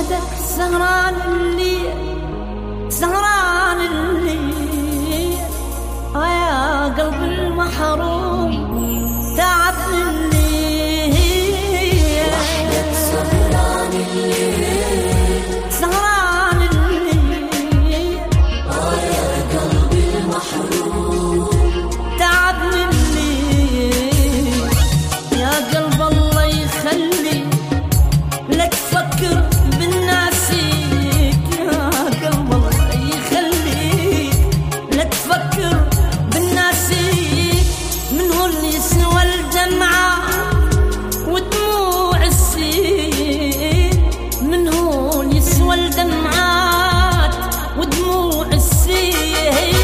وحدك سهران الليل، سهران الليل، يا قلب المحروم تعب الليل، وحدك سهران الليل، سهران الليل، يا قلب المحروم تعب الليل، يا قلب الله يخلي لا تفكر بالناسيك، يا قلب الله يخليك لا تفكر بالناسيك، من هو اللي يسوى الدمعة ودموع السيل، من هو اللي يسوى الدمعات ودموع السيل.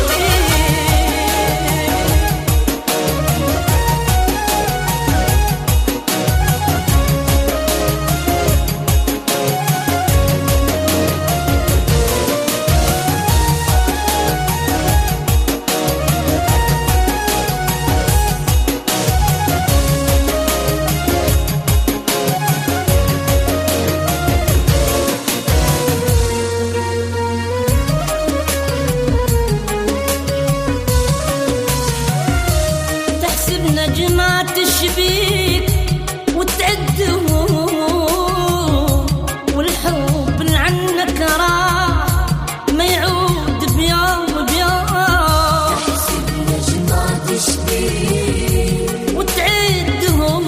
نجمات الشبيك وتعدهم، والحب اللي عنك راح ما يعود بيوم بيوم، تحسب نجمات الشبيك وتعدهم،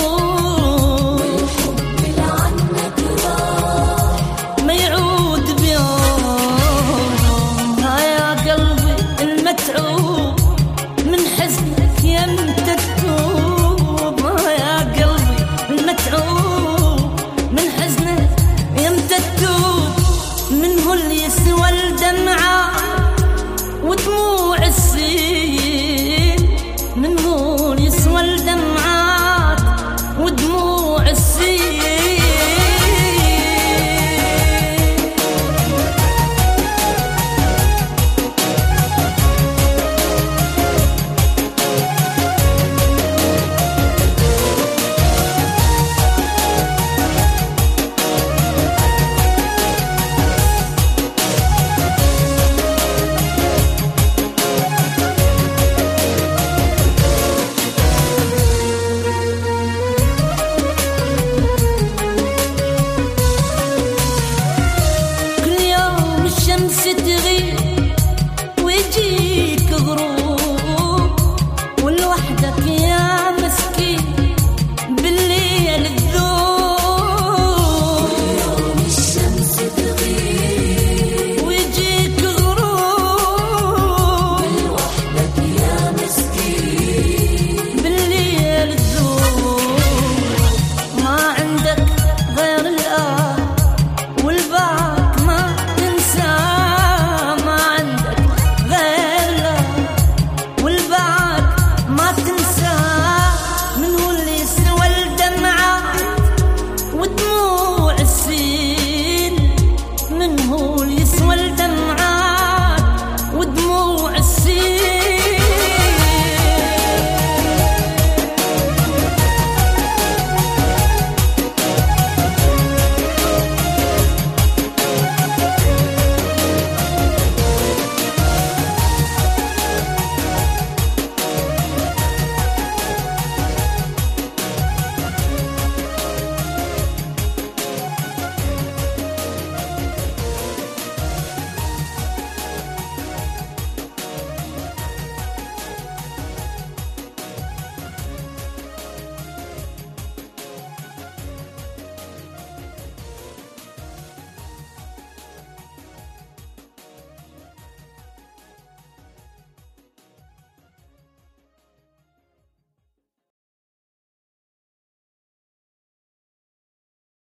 والحب اللي عنك راح ما يعود بيوم، يا قلبي المتعوب من حزنك يمتى تتوب، يا قلبي المتعوب من حزنك يمتى تتوب، من هو اللي يسوى الدمعة ودموع السيل، من هو اللي يسوى الدمعات ودموع السيل. الشمس تغيب